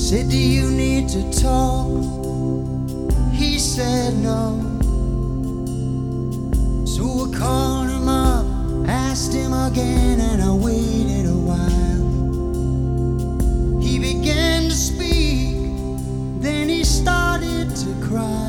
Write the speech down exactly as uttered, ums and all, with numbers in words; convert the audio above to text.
said, do you need to talk? He said no. So I called him up, asked him again, and I waited a while. He began to speak, then he started to cry.